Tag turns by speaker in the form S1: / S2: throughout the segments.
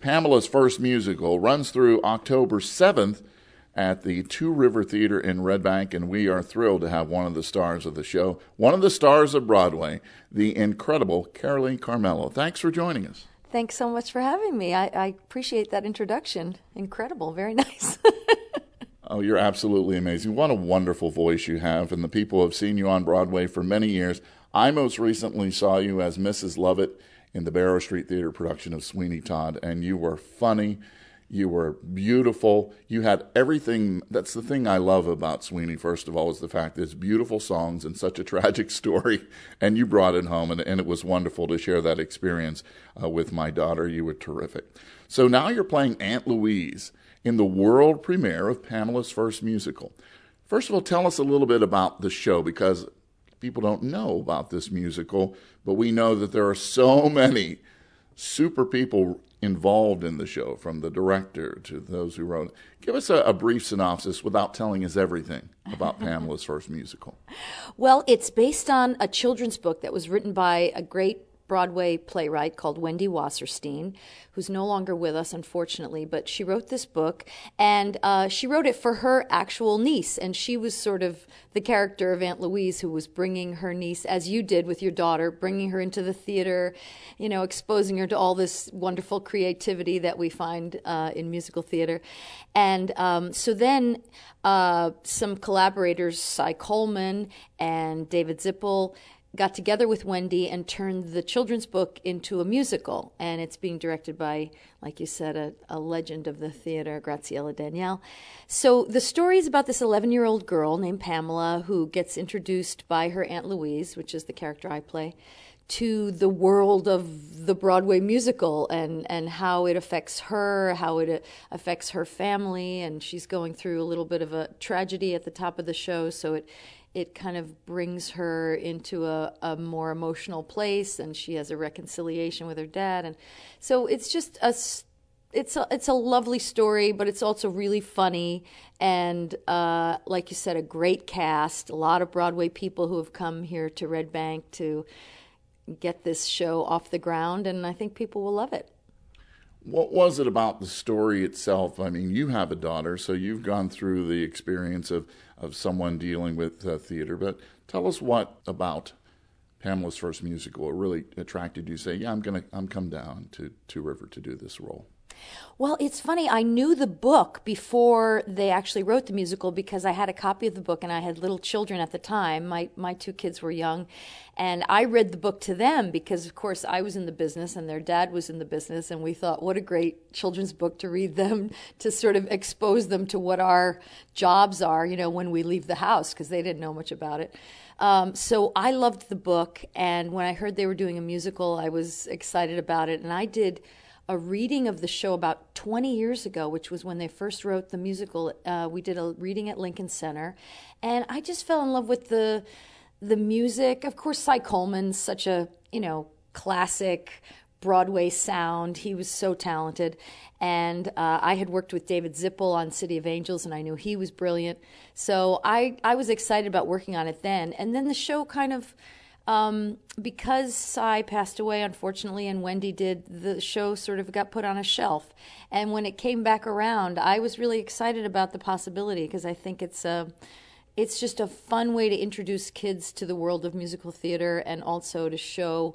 S1: Pamela's first musical, runs through October 7th at the Two River Theater in Red Bank, and we are thrilled to have one of the stars of the show, one of the stars of Broadway, the incredible Carolee Carmello. Thanks for joining us.
S2: Thanks so much for having me. I appreciate that introduction. Incredible. Very nice.
S1: Oh, you're absolutely amazing. What a wonderful voice you have, and the people have seen you on Broadway for many years. I most recently saw you as Mrs. Lovett in the Barrow Street Theater production of Sweeney Todd, and you were funny, you were beautiful, you had everything. That's the thing I love about Sweeney, first of all, is the fact that it's beautiful songs and such a tragic story, and you brought it home, and it was wonderful to share that experience with my daughter. You were terrific. So now you're playing Aunt Louise in the world premiere of Pamela's first musical. First of all, tell us a little bit about the show, because people don't know about this musical, but we know that there are so many super people involved in the show, from the director to those who wrote it. Give us a brief synopsis without telling us everything about Pamela's first musical.
S2: Well, it's based on a children's book that was written by a great Broadway playwright called Wendy Wasserstein, who's no longer with us, unfortunately, but she wrote this book, and she wrote it for her actual niece, and she was sort of the character of Aunt Louise, who was bringing her niece, as you did with your daughter, bringing her into the theater, you know, exposing her to all this wonderful creativity that we find in musical theater. And so then some collaborators, Cy Coleman and David Zippel, got together with Wendy and turned the children's book into a musical. And it's being directed by, like you said, a legend of the theater, Graciela Daniele. So the story is about this 11-year-old girl named Pamela who gets introduced by her Aunt Louise, which is the character I play, to the world of the Broadway musical and how it affects her, how it affects her family. And she's going through a little bit of a tragedy at the top of the show, so it kind of brings her into a more emotional place, and she has a reconciliation with her dad. And so it's just it's a lovely story, but it's also really funny. And like you said, a great cast, a lot of Broadway people who have come here to Red Bank to get this show off the ground, and I think people will love it.
S1: What was it about the story itself? I mean, you have a daughter, so you've gone through the experience of someone dealing with theater. But tell us what about Pamela's first musical really attracted you to say, yeah, I'm come down to Two River to do this role.
S2: Well, it's funny. I knew the book before they actually wrote the musical because I had a copy of the book and I had little children at the time. My two kids were young, and I read the book to them because, of course, I was in the business and their dad was in the business, and we thought, what a great children's book to read them, to sort of expose them to what our jobs are, you know, when we leave the house, because they didn't know much about it. So I loved the book, and when I heard they were doing a musical, I was excited about it, and I did a reading of the show about 20 years ago, which was when they first wrote the musical. We did a reading at Lincoln Center, and I just fell in love with the music. Of course, Cy Coleman's such a, you know, classic Broadway sound. He was so talented. And I had worked with David Zippel on City of Angels, and I knew he was brilliant. So I was excited about working on it then. And then the show kind of, because Cy passed away, unfortunately, and Wendy did, the show sort of got put on a shelf. And when it came back around, I was really excited about the possibility, because I think it's just a fun way to introduce kids to the world of musical theater, and also to show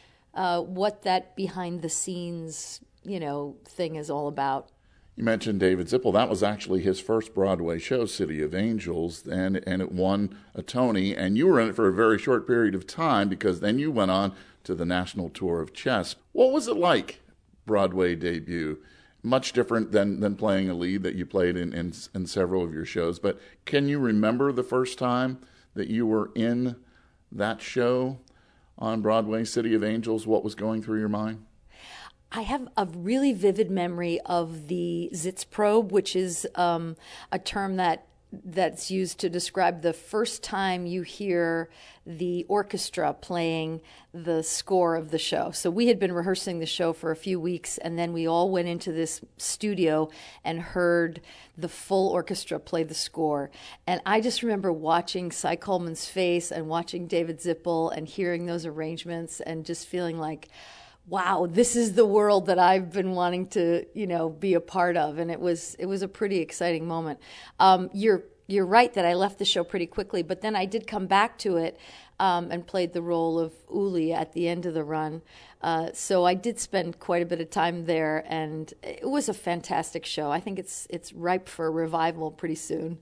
S2: what that behind-the-scenes, you know, thing is all about.
S1: You mentioned David Zippel. That was actually his first Broadway show, City of Angels, and it won a Tony, and you were in it for a very short period of time, because then you went on to the national tour of Chess. What was it like, Broadway debut? Much different than playing a lead that you played in several of your shows, but can you remember the first time that you were in that show on Broadway, City of Angels? What was going through your mind?
S2: I have a really vivid memory of the Sitzprobe, which is a term that's used to describe the first time you hear the orchestra playing the score of the show. So we had been rehearsing the show for a few weeks, and then we all went into this studio and heard the full orchestra play the score. And I just remember watching Cy Coleman's face and watching David Zippel and hearing those arrangements and just feeling like, wow, this is the world that I've been wanting to, be a part of. And it was a pretty exciting moment. You're right that I left the show pretty quickly, but then I did come back to it and played the role of Uli at the end of the run. So I did spend quite a bit of time there, and it was a fantastic show. I think it's ripe for a revival pretty soon.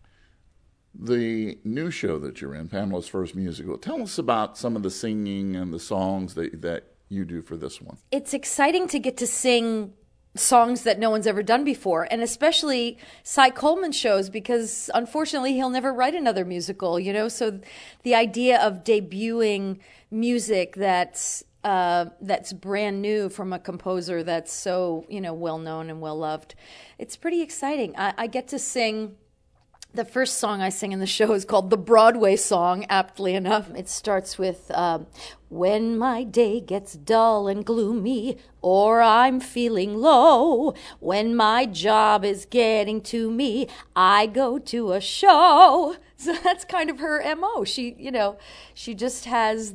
S1: The new show that you're in, Pamela's First Musical, tell us about some of the singing and the songs that you do for this one.
S2: It's exciting to get to sing songs that no one's ever done before, and especially Cy Coleman shows, because unfortunately he'll never write another musical, so the idea of debuting music that's brand new from a composer that's so well known and well loved, it's pretty exciting. I get to sing. The first song I sing in the show is called the Broadway song, aptly enough. It starts with, when my day gets dull and gloomy, or I'm feeling low, when my job is getting to me, I go to a show. So that's kind of her MO. She just has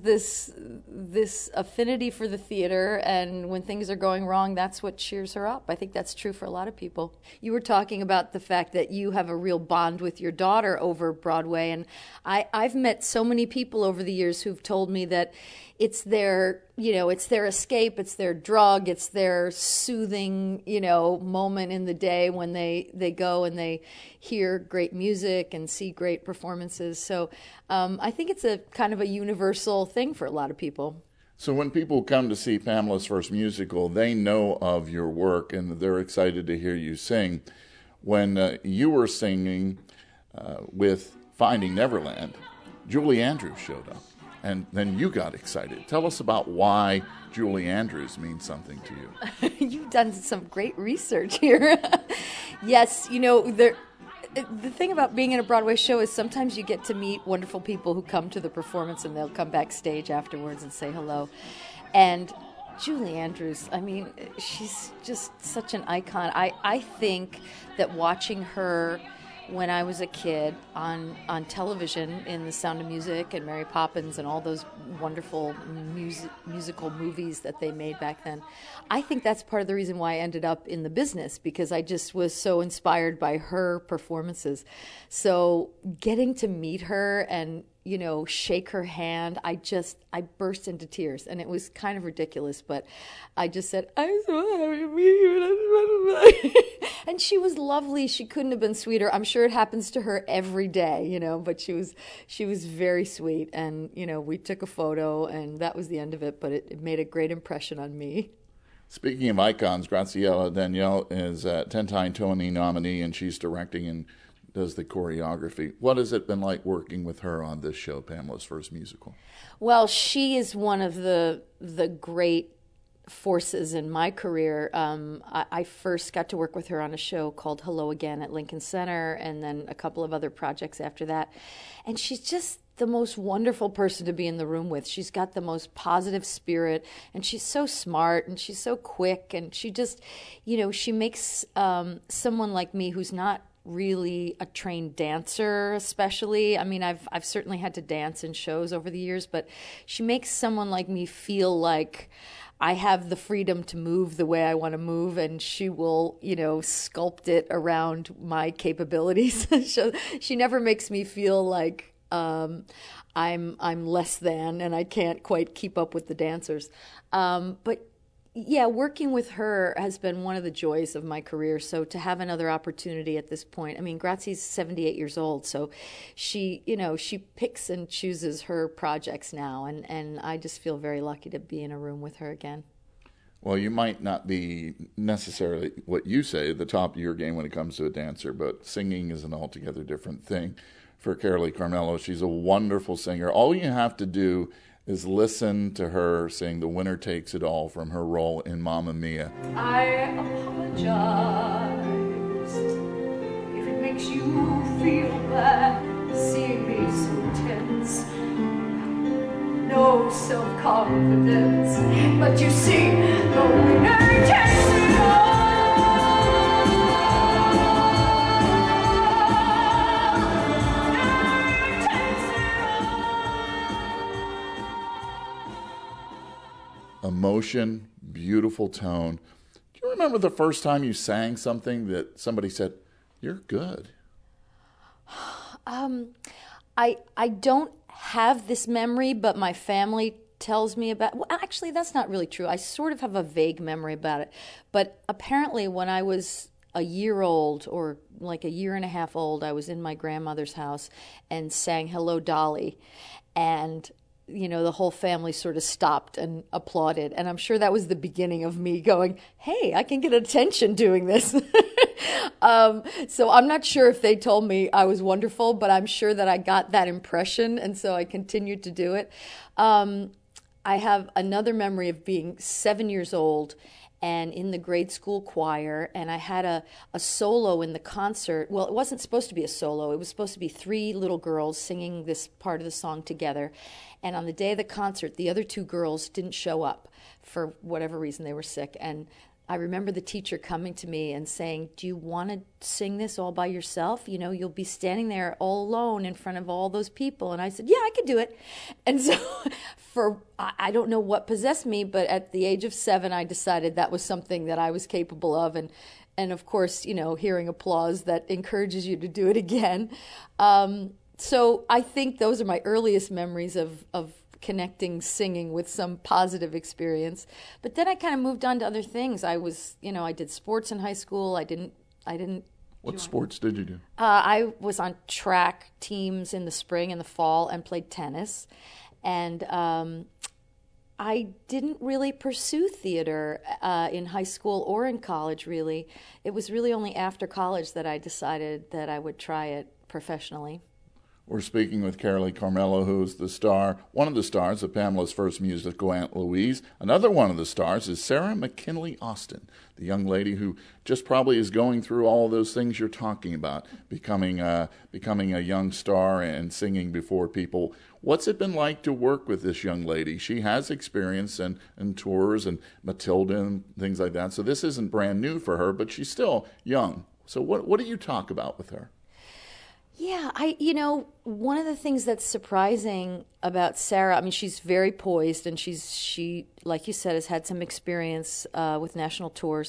S2: this affinity for the theater, and when things are going wrong, that's what cheers her up. I think that's true for a lot of people. You were talking about the fact that you have a real bond with your daughter over Broadway, and I've met so many people over the years who've told me that it's their escape, it's their drug, it's their soothing, moment in the day when they go and they hear great music and see great performances. So I think it's a kind of a universal thing for a lot of people.
S1: So when people come to see Pamela's First Musical, they know of your work and they're excited to hear you sing. When you were singing with Finding Neverland, Julie Andrews showed up. And then you got excited. Tell us about why Julie Andrews means something to you.
S2: You've done some great research here. Yes, the thing about being in a Broadway show is sometimes you get to meet wonderful people who come to the performance and they'll come backstage afterwards and say hello. And Julie Andrews, she's just such an icon. I think that watching her when I was a kid on television in The Sound of Music and Mary Poppins and all those wonderful musical movies that they made back then, I think that's part of the reason why I ended up in the business, because I just was so inspired by her performances. So getting to meet her and shake her hand, I burst into tears, and it was kind of ridiculous, but I just said, I'm so happy to meet you. And she was lovely. She couldn't have been sweeter. I'm sure it happens to her every day, but she was very sweet, and, we took a photo, and that was the end of it, but it made a great impression on me.
S1: Speaking of icons, Graciela Daniele is a 10-time Tony nominee, and she's directing and does the choreography. What has it been like working with her on this show, Pamela's First Musical?
S2: Well, she is one of the great forces in my career. I first got to work with her on a show called Hello Again at Lincoln Center, and then a couple of other projects after that. And she's just the most wonderful person to be in the room with. She's got the most positive spirit, and she's so smart, and she's so quick, and she just, she makes someone like me who's not really a trained dancer, especially. I've certainly had to dance in shows over the years, but she makes someone like me feel like I have the freedom to move the way I want to move, and she will, sculpt it around my capabilities. She never makes me feel like I'm less than and I can't quite keep up with the dancers. But yeah, working with her has been one of the joys of my career. So to have another opportunity at this point, Grazie's 78 years old, so she picks and chooses her projects now, and I just feel very lucky to be in a room with her again.
S1: Well, you might not be necessarily, what you say, the top of your game when it comes to a dancer, but singing is an altogether different thing. For Carolee Carmello, she's a wonderful singer. All you have to do is listen to her sing The Winner Takes It All from her role in Mamma Mia.
S2: I apologize if it makes you feel bad seeing me so tense. No self-confidence, but you see, the winner takes it all.
S1: emotion, beautiful tone. Do you remember the first time you sang something that somebody said, "You're good"?
S2: I don't have this memory, but my family tells me about. Well, actually, that's not really true. I sort of have a vague memory about it. But apparently, when I was a year old, or like a year and a half old, I was in my grandmother's house and sang "Hello, Dolly," and the whole family sort of stopped and applauded. And I'm sure that was the beginning of me going, hey, I can get attention doing this. So I'm not sure if they told me I was wonderful, but I'm sure that I got that impression. And so I continued to do it. I have another memory of being 7 years old and in the grade school choir, and I had a solo in the concert. Well, it wasn't supposed to be a solo. It was supposed to be 3 little girls singing this part of the song together. And on the day of the concert, the other 2 girls didn't show up for whatever reason. They were sick. And I remember the teacher coming to me and saying, do you want to sing this all by yourself? You'll be standing there all alone in front of all those people. And I said, yeah, I could do it. And so I don't know what possessed me, but at the age of 7, I decided that was something that I was capable of. And of course, hearing applause that encourages you to do it again. So I think those are my earliest memories of connecting singing with some positive experience. But then I kind of moved on to other things. I did sports in high school. I didn't.
S1: What sports did you do?
S2: I was on track teams in the spring and the fall and played tennis. And I didn't really pursue theater in high school or in college, really. It was really only after college that I decided that I would try it professionally.
S1: We're speaking with Carolee Carmello, who's one of the stars of Pamela's first musical, Aunt Louise. Another one of the stars is Sarah McKinley Austin, the young lady who just probably is going through all those things you're talking about, becoming a young star and singing before people. What's it been like to work with this young lady? She has experience in tours and Matilda and things like that, so this isn't brand new for her, but she's still young. So what do you talk about with her?
S2: Yeah, one of the things that's surprising about Sarah, I mean, she's very poised, and she, like you said, has had some experience with national tours.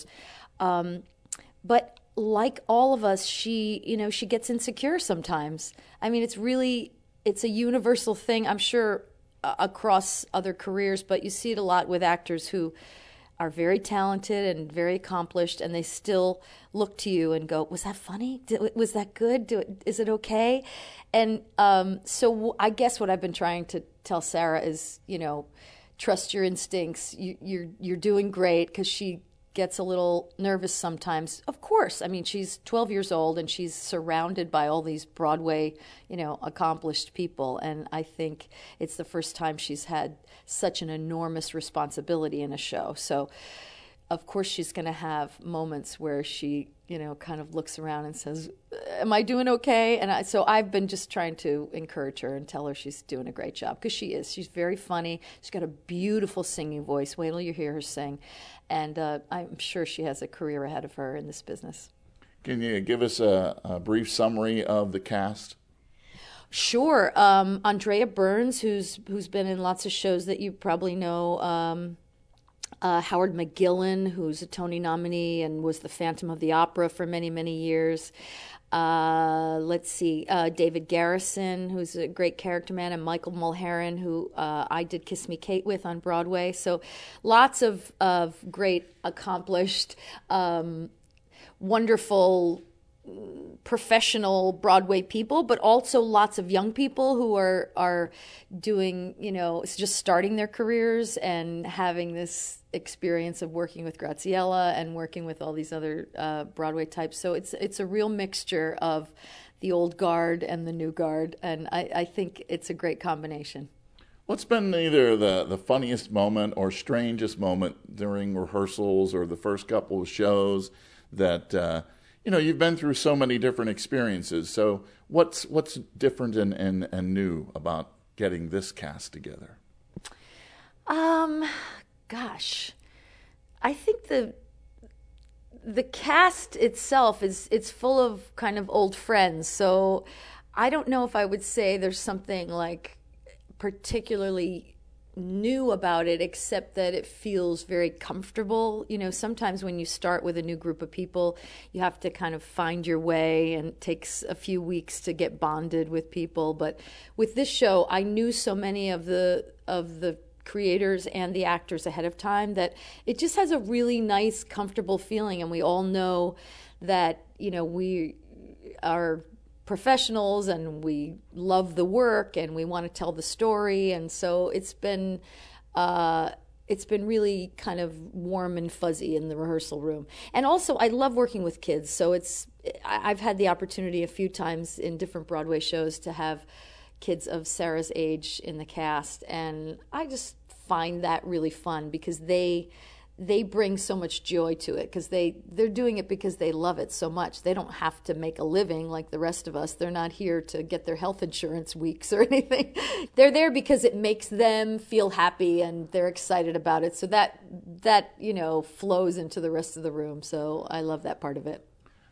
S2: But like all of us, she gets insecure sometimes. I mean, it's a universal thing, I'm sure, across other careers, but you see it a lot with actors who are very talented and very accomplished, and they still look to you and go, was that funny? Was that good? Is it okay? And so I guess what I've been trying to tell Sarah is, trust your instincts. You're doing great, because she gets a little nervous sometimes. Of course, I mean, she's 12 years old and she's surrounded by all these Broadway, accomplished people. And I think it's the first time she's had such an enormous responsibility in a show. So, of course, she's going to have moments where she, kind of looks around and says, am I doing okay? And so I've been just trying to encourage her and tell her she's doing a great job, because she is. She's very funny. She's got a beautiful singing voice. Wait till you hear her sing. And I'm sure she has a career ahead of her in this business.
S1: Can you give us a brief summary of the cast?
S2: Sure. Andrea Burns, who's been in lots of shows that you probably know. Howard McGillin, who's a Tony nominee and was the Phantom of the Opera for many, many years. Let's see, David Garrison, who's a great character man, and Michael Mulheron, who I did Kiss Me Kate with on Broadway. So lots of great, accomplished, wonderful, professional Broadway people, but also lots of young people who are doing, just starting their careers and having this experience of working with Graziella and working with all these other Broadway types. So it's a real mixture of the old guard and the new guard, and I think it's a great combination.
S1: What's been either the funniest moment or strangest moment during rehearsals or the first couple of shows that you've been through so many different experiences. So what's different and new about getting this cast together?
S2: Gosh, I think the cast itself it's full of kind of old friends. So I don't know if I would say there's something like particularly new about it, except that it feels very comfortable. You know, sometimes when you start with a new group of people, you have to kind of find your way, and it takes a few weeks to get bonded with people. But with this show, I knew so many of the creators and the actors ahead of time that it just has a really nice, comfortable feeling, and we all know that, you know, we are professionals and we love the work and we want to tell the story, and so it's been really kind of warm and fuzzy in the rehearsal room. And also, I love working with kids, so I've had the opportunity a few times in different Broadway shows to have kids of Sarah's age in the cast, and I just find that really fun because they bring so much joy to it, because they're doing it because they love it so much. They don't have to make a living like the rest of us. They're not here to get their health insurance weeks or anything. They're there because it makes them feel happy and they're excited about it. So that you know, flows into the rest of the room. So I love that part of it.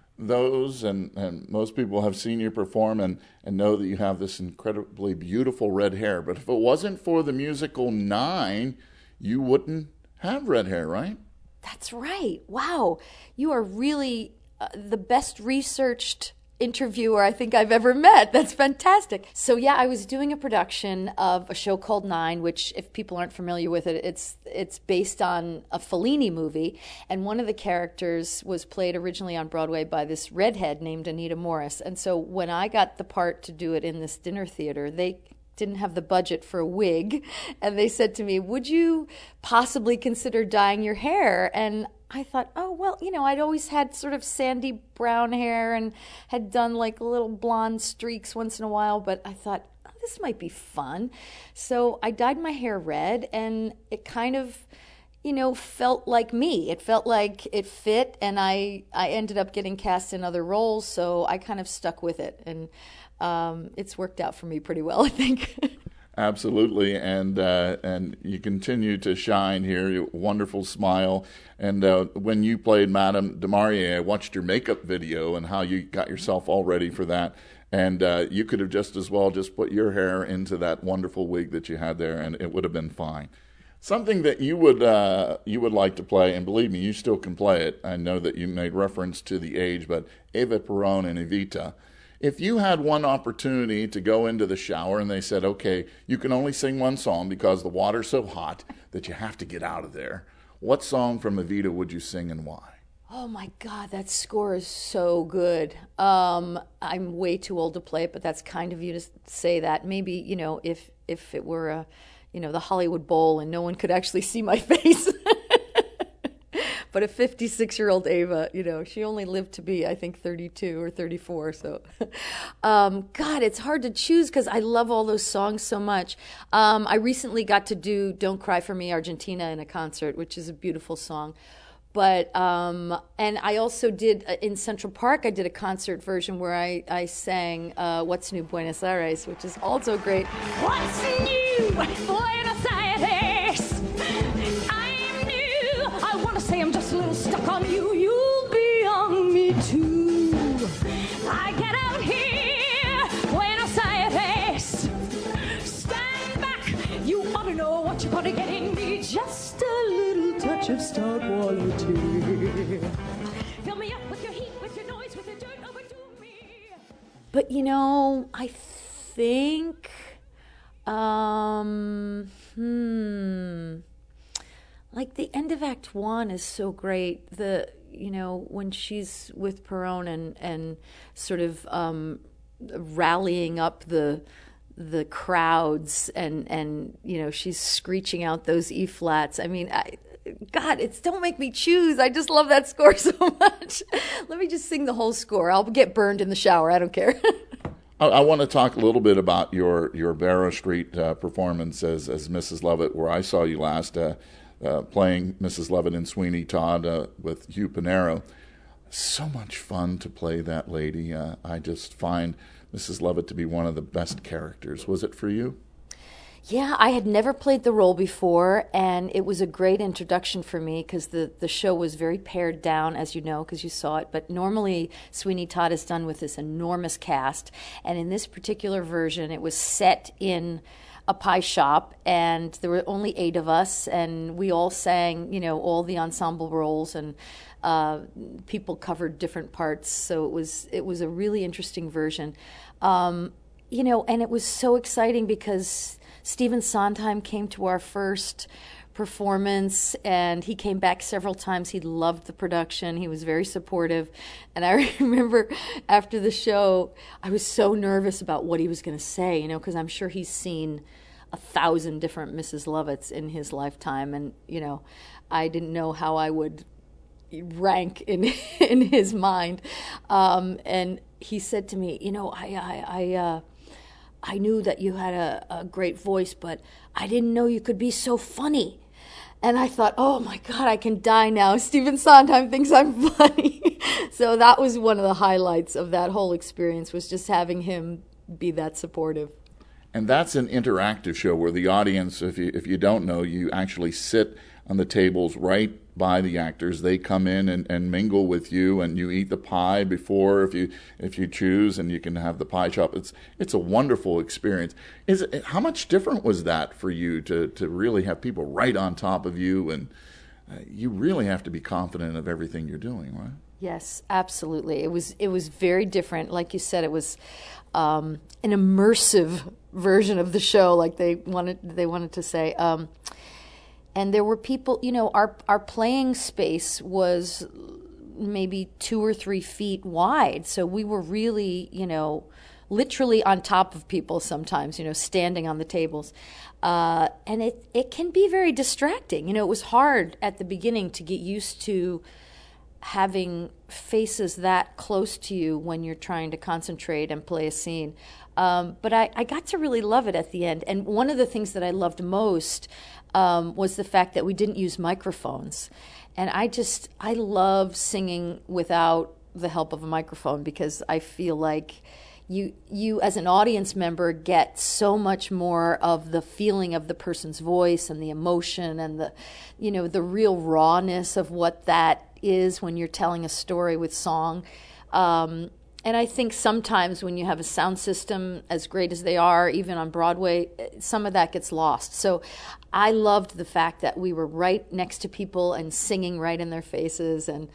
S1: Those and most people have seen you perform and know that you have this incredibly beautiful red hair. But if it wasn't for the musical 9, you wouldn't have red hair, right?
S2: That's right. Wow. You are really the best researched interviewer I think I've ever met. That's fantastic. So yeah, I was doing a production of a show called 9, which, if people aren't familiar with it, it's based on a Fellini movie, and one of the characters was played originally on Broadway by this redhead named Anita Morris. And so when I got the part to do it in this dinner theater, they didn't have the budget for a wig, and they said to me, "Would you possibly consider dyeing your hair?" And I thought, oh, well, you know, I'd always had sort of sandy brown hair and had done like little blonde streaks once in a while, but I thought, oh, this might be fun. So I dyed my hair red, and it kind of, you know, felt like me. It felt like it fit, and I ended up getting cast in other roles, so I kind of stuck with it, and it's worked out for me pretty well, I think.
S1: Absolutely, and you continue to shine here. Your wonderful smile, and when you played Madame du Maurier, I watched your makeup video and how you got yourself all ready for that. And you could have just as well just put your hair into that wonderful wig that you had there, and it would have been fine. Something that you would like to play, and believe me, you still can play it. I know that you made reference to the age, but Eva Peron and Evita. If you had one opportunity to go into the shower and they said, okay, you can only sing one song because the water's so hot that you have to get out of there, what song from Evita would you sing and why?
S2: Oh my God, that score is so good. I'm way too old to play it, but that's kind of you to say that. Maybe, you know, if it were the Hollywood Bowl and no one could actually see my face. But a 56-year-old Ava, you know, she only lived to be, I think, 32 or 34. So, God, it's hard to choose because I love all those songs so much. I recently got to do Don't Cry for Me, Argentina in a concert, which is a beautiful song. But, and I also did, in Central Park, I did a concert version where I sang What's New Buenos Aires, which is also great.
S3: What's new Buenos Aires? I'm new. I want to say I'm just a little stuck on you. You'll be on me too. I get out here, Buenos Aires. Stand back. You ought to know what you're going to get in me. Just a little touch of star quality. Fill me up with your heat, with your noise, with your dirt, overdo me.
S2: But, you know, I think, like the end of Act 1 is so great. When she's with Peron and sort of rallying up the crowds and you know, she's screeching out those E flats. I mean, God, don't make me choose. I just love that score so much. Let me just sing the whole score. I'll get burned in the shower. I don't care.
S1: I want to talk a little bit about your Barrow Street performance as Mrs. Lovett, where I saw you last playing Mrs. Lovett in Sweeney Todd with Hugh Pinero. So much fun to play that lady. I just find Mrs. Lovett to be one of the best characters. Was it for you?
S2: Yeah, I had never played the role before, and it was a great introduction for me because the show was very pared down, as you know, because you saw it. But normally, Sweeney Todd is done with this enormous cast, and in this particular version, it was set in a pie shop, and there were only 8 of us, and we all sang, all the ensemble roles, and people covered different parts. So it was a really interesting version, and it was so exciting because Stephen Sondheim came to our first performance, and he came back several times. He loved the production. He was very supportive. And I remember after the show, I was so nervous about what he was going to say, because I'm sure he's seen 1,000 different Mrs. Lovetts in his lifetime, and I didn't know how I would rank in his mind. And he said to me, I knew that you had a great voice, but I didn't know you could be so funny. And I thought, oh my God, I can die now. Stephen Sondheim thinks I'm funny. So that was one of the highlights of that whole experience, was just having him be that supportive.
S1: And that's an interactive show where the audience, if you don't know, you actually sit on the tables right by the actors. They come in and mingle with you, and you eat the pie before if you choose, and you can have the pie shop. It's a wonderful experience. How much different was that for you to really have people right on top of you, and you really have to be confident of everything you're doing, right?
S2: Yes, absolutely. It was very different. Like you said, it was an immersive version of the show, like they wanted to say. And there were people, our playing space was maybe 2 or 3 feet wide. So we were really, literally on top of people sometimes, standing on the tables. And it can be very distracting. It was hard at the beginning to get used to having faces that close to you when you're trying to concentrate and play a scene. But I got to really love it at the end. And one of the things that I loved most was the fact that we didn't use microphones. And I love singing without the help of a microphone, because I feel like you as an audience member get so much more of the feeling of the person's voice and the emotion and the real rawness of what that is when you're telling a story with song. And I think sometimes when you have a sound system as great as they are, even on Broadway, some of that gets lost. So I loved the fact that we were right next to people and singing right in their faces. And,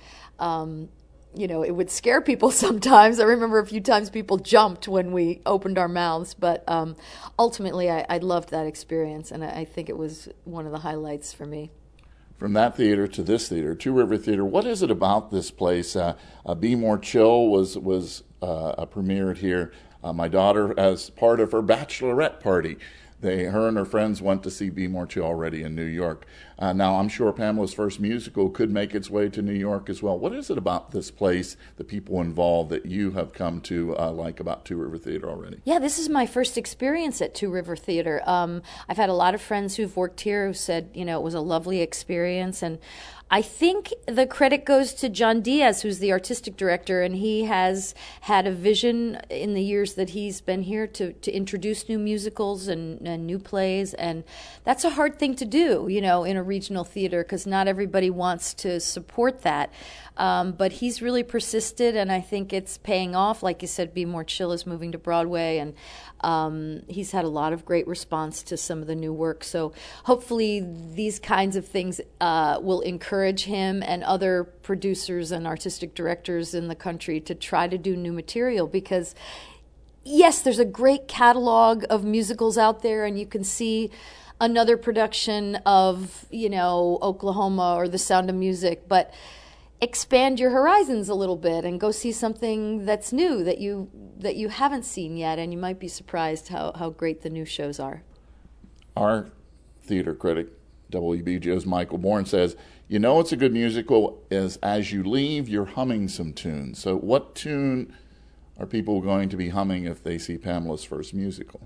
S2: it would scare people sometimes. I remember a few times people jumped when we opened our mouths. But ultimately, I loved that experience. And I think it was one of the highlights for me.
S1: From that theater to this theater, Two River Theater, what is it about this place? Be More Chill was premiered here. My daughter, as part of her bachelorette party, her and her friends went to see Be More Chill already in New York. Now, I'm sure Pamela's first musical could make its way to New York as well. What is it about this place, the people involved, that you have come to like about Two River Theater already?
S2: Yeah, this is my first experience at Two River Theater. I've had a lot of friends who've worked here who said, it was a lovely experience. And I think the credit goes to John Diaz, who's the artistic director, and he has had a vision in the years that he's been here to introduce new musicals and new plays. And that's a hard thing to do, in a regional theater, because not everybody wants to support that. But he's really persisted, and I think it's paying off. Like you said, Be More Chill is moving to Broadway, and he's had a lot of great response to some of the new work. So hopefully these kinds of things will encourage him and other producers and artistic directors in the country to try to do new material, because yes, there's a great catalog of musicals out there, and you can see another production of, Oklahoma or The Sound of Music, but expand your horizons a little bit and go see something that's new that you haven't seen yet, and you might be surprised how great the new shows are.
S1: Our theater critic, WBGO's Michael Bourne, says, it's a good musical is as you leave, you're humming some tunes. So what tune are people going to be humming if they see Pamela's first musical?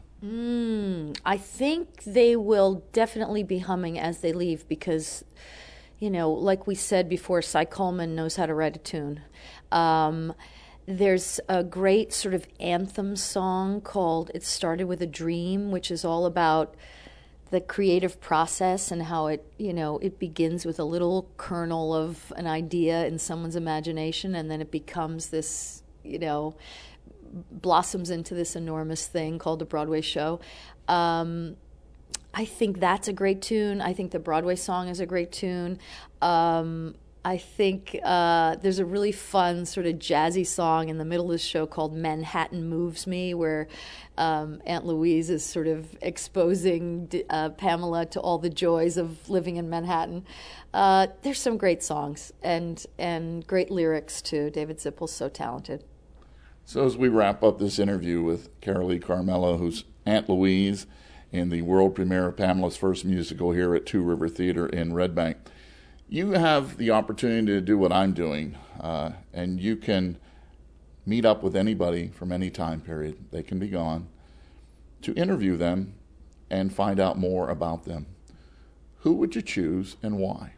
S2: I think they will definitely be humming as they leave, because like we said before, Cy Coleman knows how to write a tune. There's a great sort of anthem song called It Started With a Dream, which is all about the creative process and how it begins with a little kernel of an idea in someone's imagination, and then it becomes this, blossoms into this enormous thing called a Broadway show. I think that's a great tune. I think the Broadway song is a great tune. I think there's a really fun sort of jazzy song in the middle of the show called Manhattan Moves Me, where Aunt Louise is sort of exposing Pamela to all the joys of living in Manhattan. There's some great songs and great lyrics too. David Zippel's so talented.
S1: So as we wrap up this interview with Carolee Carmello, who's Aunt Louise in the world premiere of Pamela's first musical here at Two River Theater in Red Bank, you have the opportunity to do what I'm doing, and you can meet up with anybody from any time period. They can be gone, to interview them and find out more about them. Who would you choose and why?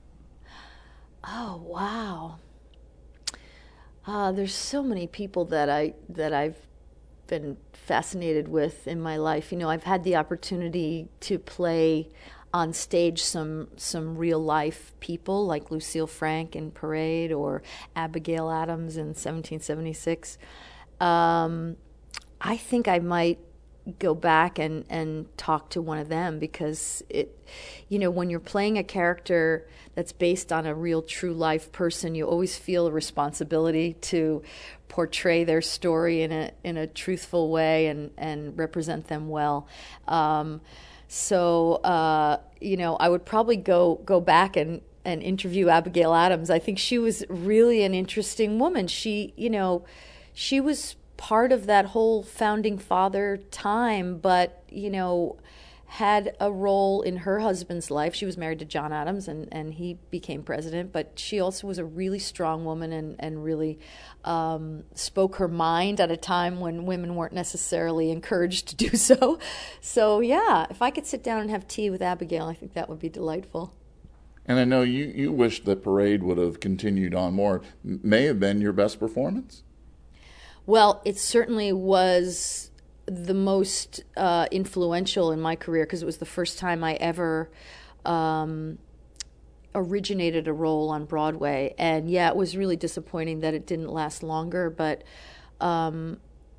S2: Oh, wow. There's so many people that I've been fascinated with in my life. You know, I've had the opportunity to play on stage some real life people like Lucille Frank in Parade or Abigail Adams in 1776. I think I might go back and talk to one of them, because when you're playing a character that's based on a real true life person, you always feel a responsibility to portray their story in a truthful way and represent them well. So I would probably go back and interview Abigail Adams. I think she was really an interesting woman. She was part of that whole founding father time, but, had a role in her husband's life. She was married to John Adams, and he became president, but she also was a really strong woman and really spoke her mind at a time when women weren't necessarily encouraged to do so. So, yeah, if I could sit down and have tea with Abigail, I think that would be delightful.
S1: And I know you wish the Parade would have continued on more. May have been your best performance?
S2: Well, it certainly was the most influential in my career, because it was the first time I ever originated a role on Broadway. And yeah, it was really disappointing that it didn't last longer, but I'm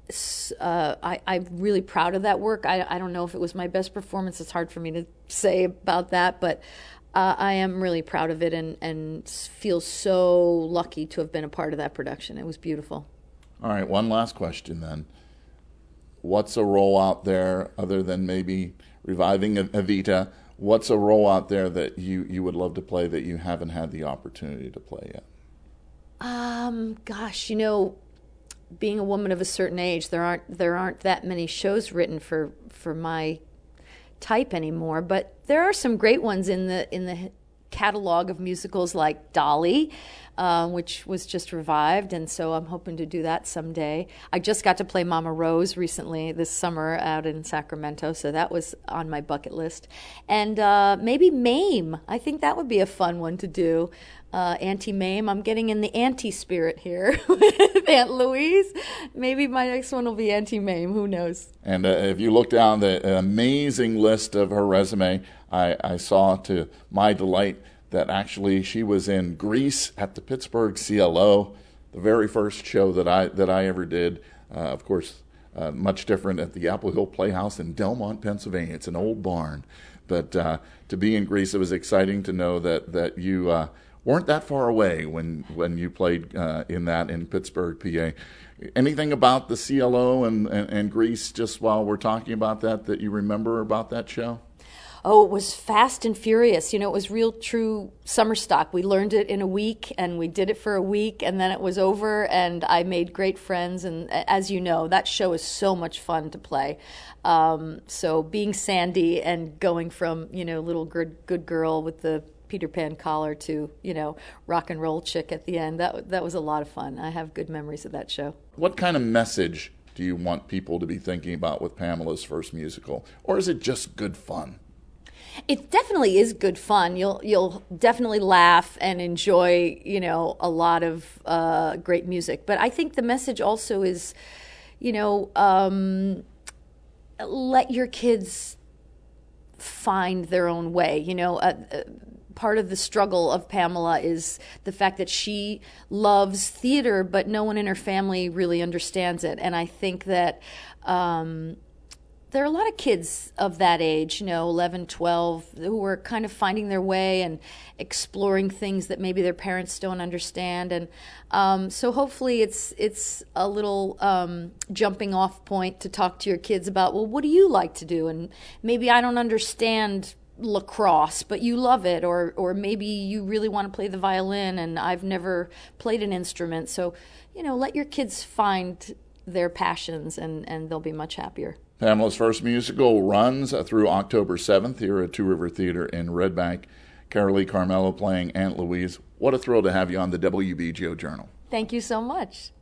S2: really proud of that work. I don't know if it was my best performance. It's hard for me to say about that, but I am really proud of it and feel so lucky to have been a part of that production. It was beautiful.
S1: All right, one last question then. What's a role out there, other than maybe reviving Evita, what's a role out there that you would love to play that you haven't had the opportunity to play yet?
S2: Gosh, being a woman of a certain age, there aren't that many shows written for my type anymore, but there are some great ones in the catalog of musicals, like Dolly, which was just revived, and so I'm hoping to do that someday. I just got to play Mama Rose recently this summer out in Sacramento, so that was on my bucket list. And maybe Mame. I think that would be a fun one to do. Auntie Mame. I'm getting in the auntie spirit here with Aunt Louise. Maybe my next one will be Auntie Mame. Who knows? And
S1: if you look down the amazing list of her resume, I saw to my delight that actually she was in Grease at the Pittsburgh CLO, the very first show that I ever did. Of course, much different at the Apple Hill Playhouse in Delmont, Pennsylvania. It's an old barn. But to be in Grease, it was exciting to know that you weren't that far away when you played in Pittsburgh, PA. Anything about the CLO and Grease, just while we're talking about that you remember about that show?
S2: Oh, it was fast and furious. It was real true summer stock. We learned it in a week, and we did it for a week, and then it was over, and I made great friends. And as you know, that show is so much fun to play. So being Sandy and going from, little good girl with the Peter Pan collar to, rock and roll chick at the end, that was a lot of fun. I have good memories of that show.
S1: What kind of message do you want people to be thinking about with Pamela's first musical? Or is it just good fun?
S2: It definitely is good fun. You'll definitely laugh and enjoy, a lot of great music. But I think the message also is, let your kids find their own way. Part of the struggle of Pamela is the fact that she loves theater, but no one in her family really understands it. And I think that there are a lot of kids of that age, 11, 12, who are kind of finding their way and exploring things that maybe their parents don't understand. And so hopefully it's a little jumping off point to talk to your kids about, well, what do you like to do? And maybe I don't understand lacrosse, but you love it, or maybe you really want to play the violin and I've never played an instrument. So, let your kids find their passions and they'll be much happier.
S1: Pamela's first musical runs through October 7th here at Two River Theater in Red Bank. Carolee Carmello playing Aunt Louise. What a thrill to have you on the WBGO Journal.
S2: Thank you so much.